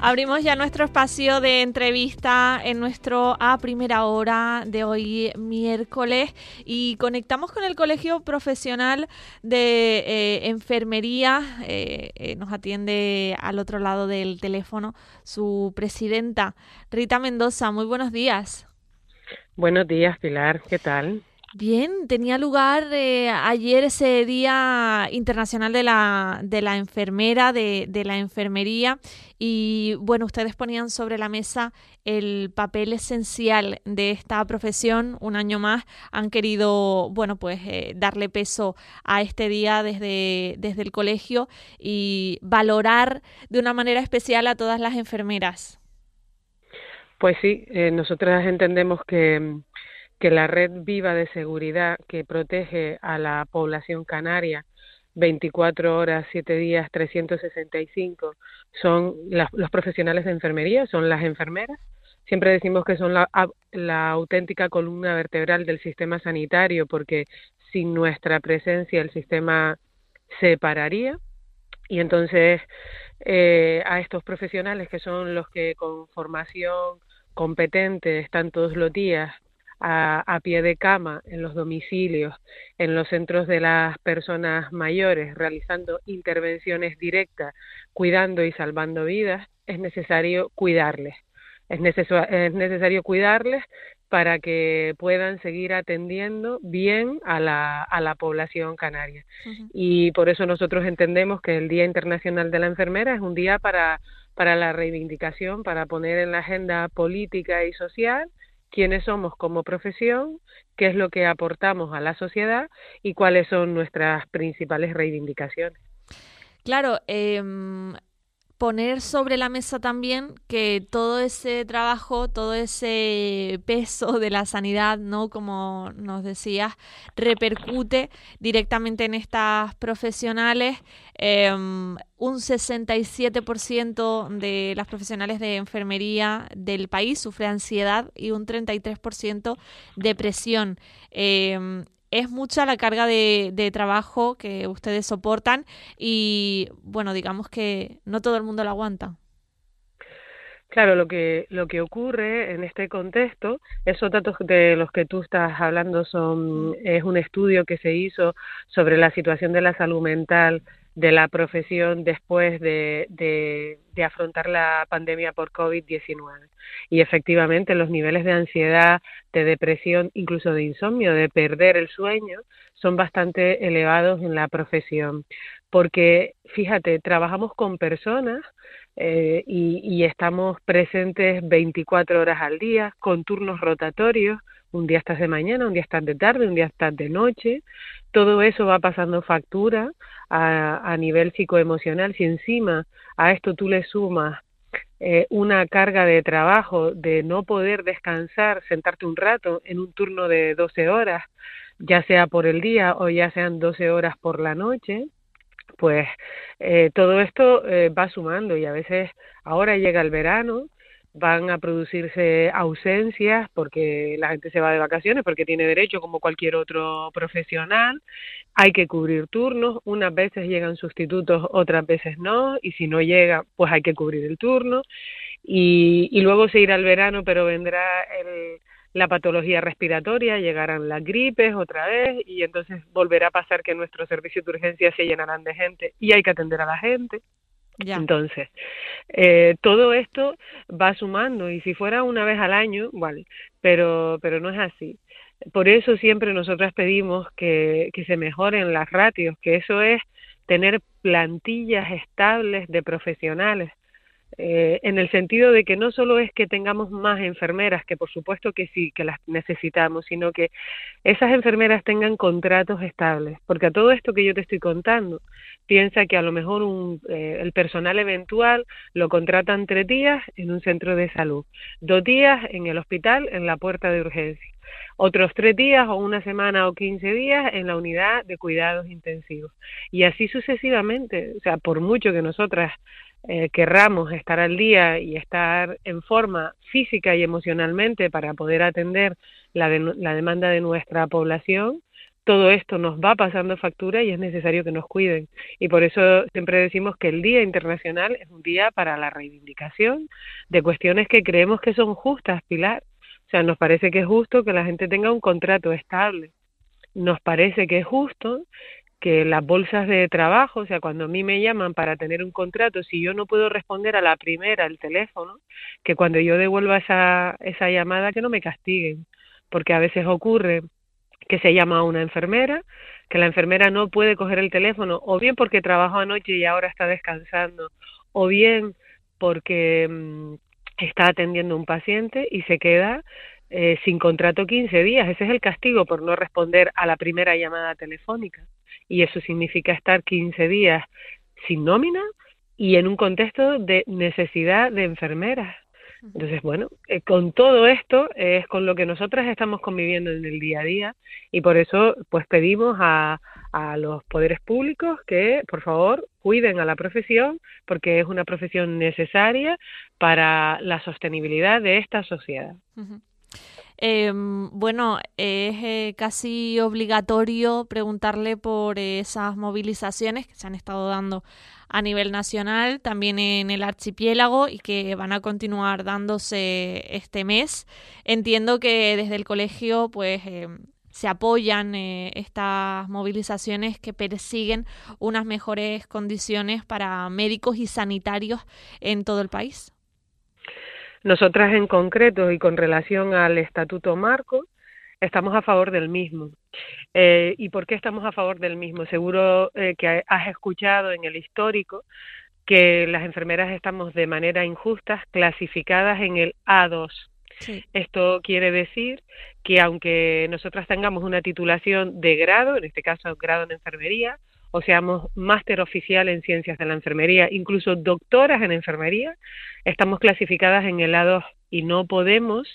Abrimos ya nuestro espacio de entrevista en nuestro A Primera Hora de hoy miércoles y conectamos con el Colegio Profesional de Enfermería. Nos atiende al otro lado del teléfono su presidenta, Rita Mendoza. Muy buenos días. Buenos días, Pilar. ¿Qué tal? Bien, tenía lugar ayer ese Día Internacional de la Enfermera, de la Enfermería, y bueno, ustedes ponían sobre la mesa el papel esencial de esta profesión. Un año más han querido, bueno, pues darle peso a este día desde el colegio y valorar de una manera especial a todas las enfermeras. Pues sí, nosotras entendemos que la red viva de seguridad que protege a la población canaria 24 horas, 7 días, 365, son los profesionales de enfermería, son las enfermeras. Siempre decimos que son la auténtica columna vertebral del sistema sanitario, porque sin nuestra presencia el sistema se pararía. Y entonces a estos profesionales, que son los que con formación competente están todos los días a pie de cama en los domicilios, en los centros de las personas mayores, realizando intervenciones directas, cuidando y salvando vidas, es necesario cuidarles. Es necesario cuidarles para que puedan seguir atendiendo bien a la población canaria. Ujú. Y por eso nosotros entendemos que el Día Internacional de la Enfermera es un día para la reivindicación, para poner en la agenda política y social quiénes somos como profesión, qué es lo que aportamos a la sociedad y cuáles son nuestras principales reivindicaciones. Claro, poner sobre la mesa también que todo ese trabajo, todo ese peso de la sanidad, ¿no? Como nos decías, repercute directamente en estas profesionales. Un 67% de las profesionales de enfermería del país sufre ansiedad y un 33% depresión. Es mucha la carga de trabajo que ustedes soportan y, bueno, digamos que no todo el mundo la aguanta. Claro, lo que ocurre en este contexto, esos datos de los que tú estás hablando Mm. es un estudio que se hizo sobre la situación de la salud mental de la profesión después de afrontar la pandemia por COVID-19. Y efectivamente los niveles de ansiedad, de depresión, incluso de insomnio, de perder el sueño, son bastante elevados en la profesión. Porque, fíjate, trabajamos con personas y estamos presentes 24 horas al día, con turnos rotatorios, un día estás de mañana, un día estás de tarde, un día estás de noche, todo eso va pasando factura a nivel psicoemocional. Si encima a esto tú le sumas una carga de trabajo, de no poder descansar, sentarte un rato en un turno de 12 horas, ya sea por el día o ya sean 12 horas por la noche, pues todo esto va sumando y a veces ahora llega el verano, van a producirse ausencias porque la gente se va de vacaciones, porque tiene derecho como cualquier otro profesional, hay que cubrir turnos, unas veces llegan sustitutos, otras veces no, y si no llega, pues hay que cubrir el turno, y luego se irá el verano, pero vendrá la patología respiratoria, llegarán las gripes otra vez y entonces volverá a pasar que nuestros servicios de urgencia se llenarán de gente y hay que atender a la gente. Ya. Entonces, todo esto va sumando y si fuera una vez al año, vale, pero no es así. Por eso siempre nosotras pedimos que se mejoren las ratios, que eso es tener plantillas estables de profesionales, en el sentido de que no solo es que tengamos más enfermeras, que por supuesto que sí, que las necesitamos, sino que esas enfermeras tengan contratos estables, porque a todo esto que yo te estoy contando, piensa que a lo mejor el personal eventual lo contratan 3 días en un centro de salud, 2 días en el hospital, en la puerta de urgencia, otros 3 días o una semana o 15 días en la unidad de cuidados intensivos, y así sucesivamente. O sea, por mucho que nosotras querramos estar al día y estar en forma física y emocionalmente para poder atender la demanda de nuestra población, todo esto nos va pasando factura y es necesario que nos cuiden. Y por eso siempre decimos que el Día Internacional es un día para la reivindicación de cuestiones que creemos que son justas, Pilar. O sea, nos parece que es justo que la gente tenga un contrato estable. Nos parece que es justo que las bolsas de trabajo, o sea, cuando a mí me llaman para tener un contrato, si yo no puedo responder a la primera el teléfono, que cuando yo devuelva esa llamada que no me castiguen, porque a veces ocurre que se llama a una enfermera, que la enfermera no puede coger el teléfono, o bien porque trabajó anoche y ahora está descansando, o bien porque está atendiendo a un paciente y se queda sin contrato 15 días. Ese es el castigo por no responder a la primera llamada telefónica. Y eso significa estar 15 días sin nómina y en un contexto de necesidad de enfermeras. Entonces, bueno, con todo esto es con lo que nosotras estamos conviviendo en el día a día y por eso pues pedimos a los poderes públicos que por favor cuiden a la profesión porque es una profesión necesaria para la sostenibilidad de esta sociedad. Uh-huh. Bueno, es casi obligatorio preguntarle por esas movilizaciones que se han estado dando a nivel nacional, también en el archipiélago y que van a continuar dándose este mes. Entiendo que desde el colegio pues se apoyan estas movilizaciones que persiguen unas mejores condiciones para médicos y sanitarios en todo el país. Nosotras en concreto y con relación al Estatuto Marco, estamos a favor del mismo. ¿Y por qué estamos a favor del mismo? Seguro que has escuchado en el histórico que las enfermeras estamos de manera injusta clasificadas en el A2. Sí. Esto quiere decir que aunque nosotras tengamos una titulación de grado, en este caso grado en enfermería, o seamos máster oficial en ciencias de la enfermería, incluso doctoras en enfermería, estamos clasificadas en el A2 y no podemos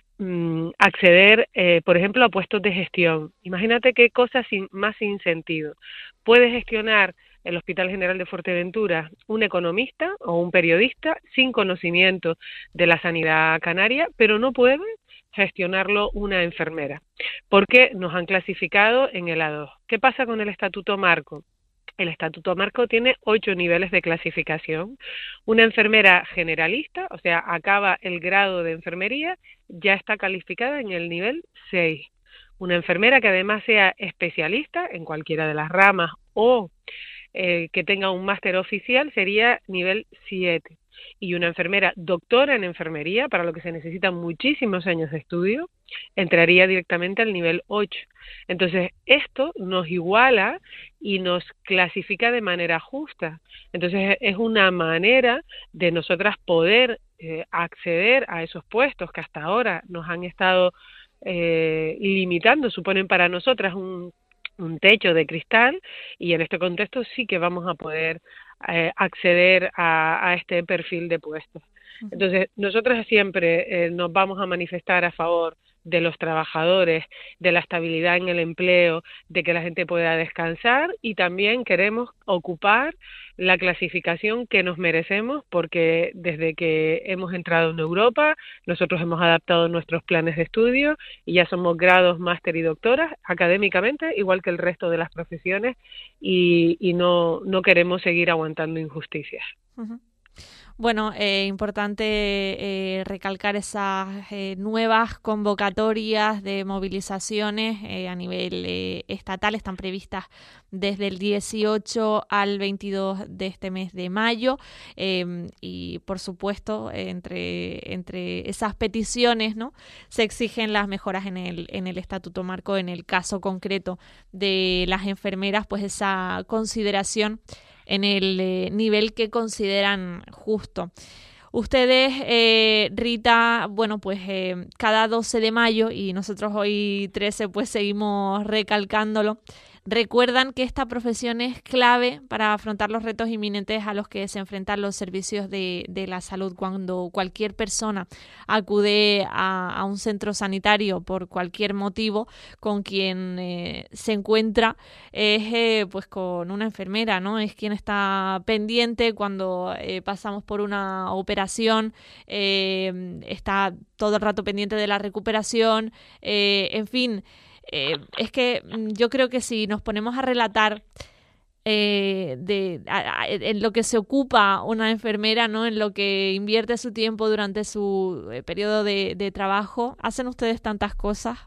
acceder, por ejemplo, a puestos de gestión. Imagínate qué cosa más sin sentido. Puedes gestionar el Hospital General de Fuerteventura un economista o un periodista sin conocimiento de la sanidad canaria, pero no puede gestionarlo una enfermera, porque nos han clasificado en el A2. ¿Qué pasa con el Estatuto Marco? El Estatuto Marco tiene 8 niveles de clasificación. Una enfermera generalista, o sea, acaba el grado de enfermería, ya está calificada en el nivel 6. Una enfermera que además sea especialista en cualquiera de las ramas o que tenga un máster oficial sería nivel 7. Y una enfermera doctora en enfermería, para lo que se necesitan muchísimos años de estudio, entraría directamente al nivel 8. Entonces, esto nos iguala y nos clasifica de manera justa. Entonces, es una manera de nosotras poder acceder a esos puestos que hasta ahora nos han estado limitando, suponen para nosotras un techo de cristal, y en este contexto sí que vamos a poder acceder a este perfil de puestos. Entonces, nosotros siempre nos vamos a manifestar a favor de los trabajadores, de la estabilidad en el empleo, de que la gente pueda descansar, y también queremos ocupar la clasificación que nos merecemos, porque desde que hemos entrado en Europa, nosotros hemos adaptado nuestros planes de estudio y ya somos grados, máster y doctoras académicamente, igual que el resto de las profesiones, y no queremos seguir aguantando injusticias. Uh-huh. Bueno, importante recalcar esas nuevas convocatorias de movilizaciones a nivel estatal. Están previstas desde el 18 al 22 de este mes de mayo y, por supuesto, entre esas peticiones, ¿no?, se exigen las mejoras en el Estatuto Marco. En el caso concreto de las enfermeras, pues esa consideración en el nivel que consideran justo. Ustedes, Rita, bueno, pues cada 12 de mayo, y nosotros hoy 13 pues seguimos recalcándolo, recuerdan que esta profesión es clave para afrontar los retos inminentes a los que se enfrentan los servicios de la salud. Cuando cualquier persona acude a un centro sanitario por cualquier motivo, con quien se encuentra es pues con una enfermera, ¿no? Es quien está pendiente cuando pasamos por una operación, está todo el rato pendiente de la recuperación, en fin. es que yo creo que si nos ponemos a relatar en lo que se ocupa una enfermera, ¿no? En lo que invierte su tiempo durante su periodo de trabajo, ¿hacen ustedes tantas cosas?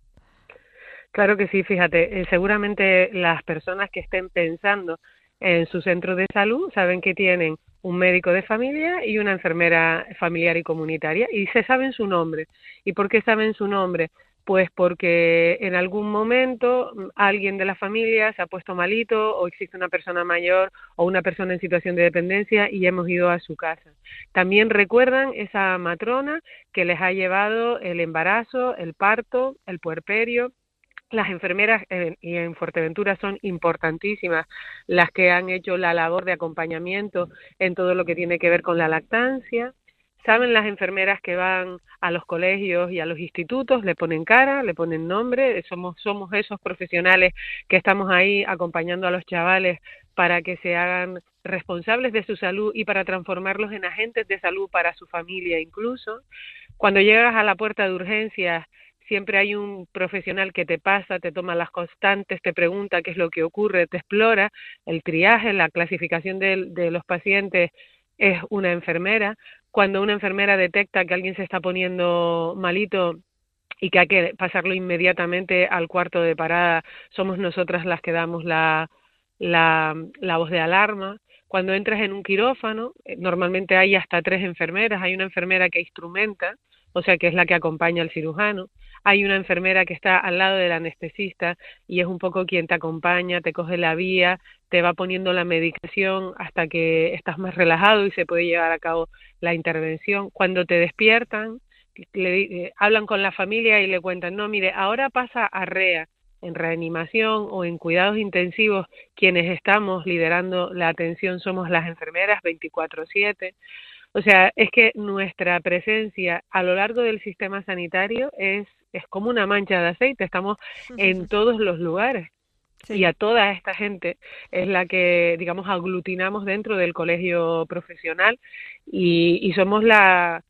Claro que sí, fíjate, seguramente las personas que estén pensando en su centro de salud saben que tienen un médico de familia y una enfermera familiar y comunitaria y se saben su nombre. ¿Y por qué saben su nombre? Pues porque en algún momento alguien de la familia se ha puesto malito o existe una persona mayor o una persona en situación de dependencia y hemos ido a su casa. También recuerdan esa matrona que les ha llevado el embarazo, el parto, el puerperio. Las enfermeras y en Fuerteventura son importantísimas, las que han hecho la labor de acompañamiento en todo lo que tiene que ver con la lactancia. Saben las enfermeras que van a los colegios y a los institutos, le ponen cara, le ponen nombre, somos esos profesionales que estamos ahí acompañando a los chavales para que se hagan responsables de su salud y para transformarlos en agentes de salud para su familia incluso. Cuando llegas a la puerta de urgencias, siempre hay un profesional que te pasa, te toma las constantes, te pregunta qué es lo que ocurre, te explora. El triaje, la clasificación de los pacientes es una enfermera. Cuando una enfermera detecta que alguien se está poniendo malito y que hay que pasarlo inmediatamente al cuarto de parada, somos nosotras las que damos la voz de alarma. Cuando entras en un quirófano, normalmente hay hasta 3 enfermeras, hay una enfermera que instrumenta, o sea que es la que acompaña al cirujano, hay una enfermera que está al lado del anestesista y es un poco quien te acompaña, te coge la vía, te va poniendo la medicación hasta que estás más relajado y se puede llevar a cabo la intervención. Cuando te despiertan, hablan con la familia y le cuentan, no, mire, ahora pasa a REA, en reanimación o en cuidados intensivos, quienes estamos liderando la atención somos las enfermeras 24/7. O sea, es que nuestra presencia a lo largo del sistema sanitario es como una mancha de aceite, estamos en todos los lugares. Sí. Y a toda esta gente es la que, digamos, aglutinamos dentro del colegio profesional y somos la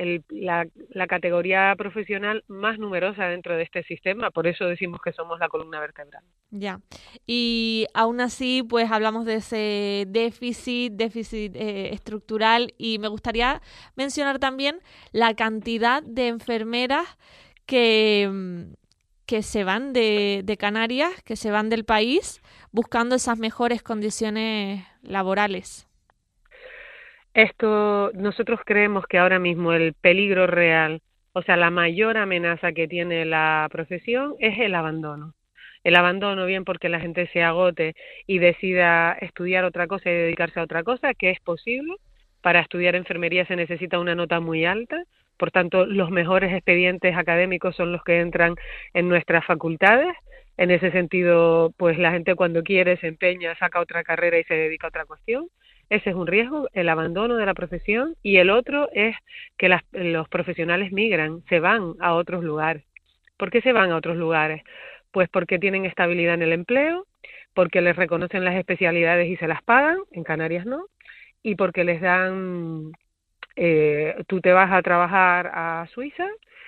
categoría profesional más numerosa dentro de este sistema, por eso decimos que somos la columna vertebral. Ya, y aún así pues hablamos de ese déficit estructural y me gustaría mencionar también la cantidad de enfermeras que se van de Canarias, que se van del país buscando esas mejores condiciones laborales. Nosotros creemos que ahora mismo el peligro real, o sea, la mayor amenaza que tiene la profesión es el abandono. El abandono, bien porque la gente se agote y decida estudiar otra cosa y dedicarse a otra cosa, que es posible. Para estudiar enfermería se necesita una nota muy alta, por tanto, los mejores expedientes académicos son los que entran en nuestras facultades. En ese sentido, pues la gente cuando quiere se empeña, saca otra carrera y se dedica a otra cuestión. Ese es un riesgo, el abandono de la profesión, y el otro es que los profesionales migran, se van a otros lugares. ¿Por qué se van a otros lugares? Pues porque tienen estabilidad en el empleo, porque les reconocen las especialidades y se las pagan, en Canarias no, y porque les dan, tú te vas a trabajar a Suiza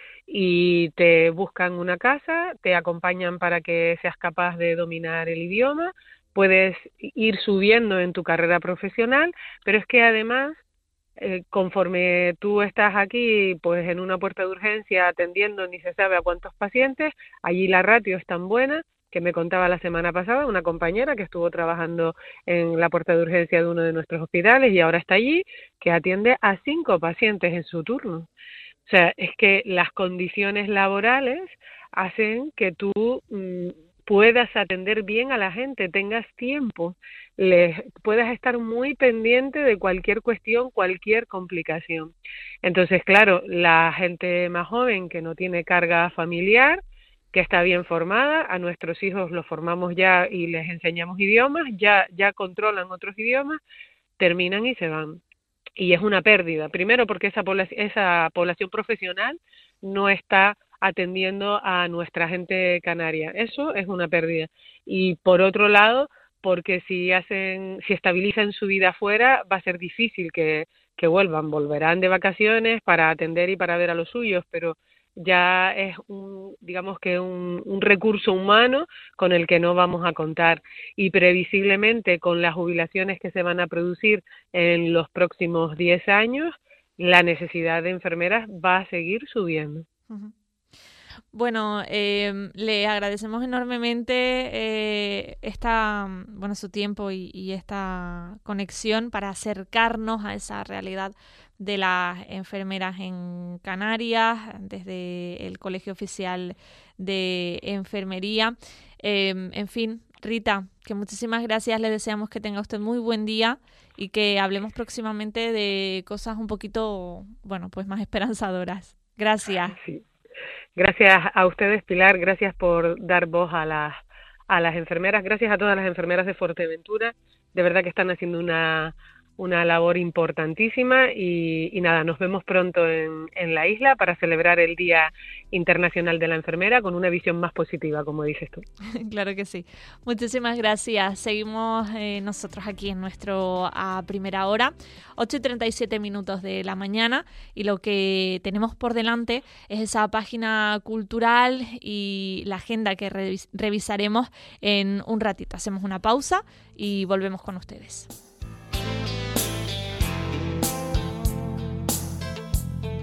y te buscan una casa, te acompañan para que seas capaz de dominar el idioma, puedes ir subiendo en tu carrera profesional, pero es que además, conforme tú estás aquí, pues en una puerta de urgencia atendiendo ni se sabe a cuántos pacientes, allí la ratio es tan buena que me contaba la semana pasada una compañera que estuvo trabajando en la puerta de urgencia de uno de nuestros hospitales y ahora está allí, que atiende a 5 pacientes en su turno. O sea, es que las condiciones laborales hacen que tú puedas atender bien a la gente, tengas tiempo, puedas estar muy pendiente de cualquier cuestión, cualquier complicación. Entonces, claro, la gente más joven que no tiene carga familiar, que está bien formada, a nuestros hijos los formamos ya y les enseñamos idiomas, ya controlan otros idiomas, terminan y se van. Y es una pérdida, primero porque esa población profesional no está atendiendo a nuestra gente canaria, eso es una pérdida. Y por otro lado, porque si estabilizan su vida afuera, va a ser difícil que volverán de vacaciones para atender y para ver a los suyos, pero ya es digamos que un recurso humano con el que no vamos a contar, y previsiblemente con las jubilaciones que se van a producir en los próximos 10 años, la necesidad de enfermeras va a seguir subiendo. Ujú. Bueno, le agradecemos enormemente su tiempo y esta conexión para acercarnos a esa realidad de las enfermeras en Canarias, desde el Colegio Oficial de Enfermería. En fin, Rita, que muchísimas gracias, le deseamos que tenga usted muy buen día y que hablemos próximamente de cosas un poquito, pues más esperanzadoras. Gracias. Sí. Gracias a ustedes, Pilar, gracias por dar voz a las enfermeras, gracias a todas las enfermeras de Fuerteventura, de verdad que están haciendo una labor importantísima y nada, nos vemos pronto en la isla para celebrar el Día Internacional de la Enfermera con una visión más positiva, como dices tú. Claro que sí. Muchísimas gracias. Seguimos nosotros aquí en nuestro A Primera Hora, 8:37 de la mañana, y lo que tenemos por delante es esa página cultural y la agenda que revisaremos en un ratito. Hacemos una pausa y volvemos con ustedes.